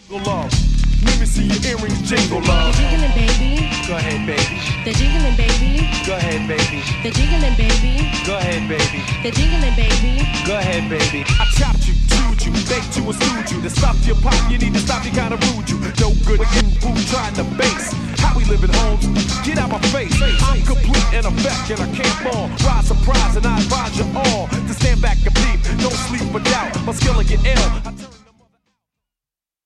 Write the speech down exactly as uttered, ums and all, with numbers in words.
Love. Let me see your earrings jingle, love. The jiggling, baby. Go ahead, baby. The jiggling, baby. Go ahead, baby. The jiggling, baby. Go ahead, baby. The jiggling, baby. Go ahead, baby. I chopped you, chewed you, baked you, and stewed you. To stop your pop, you need to stop, you kinda rude you. No good getting boo trying to base. How we living, homes? Get out my face. I'm complete in effect and I can't fall. Rise surprise and I advise you all to stand back and peep. Don't sleep for doubt. My skill will get ill.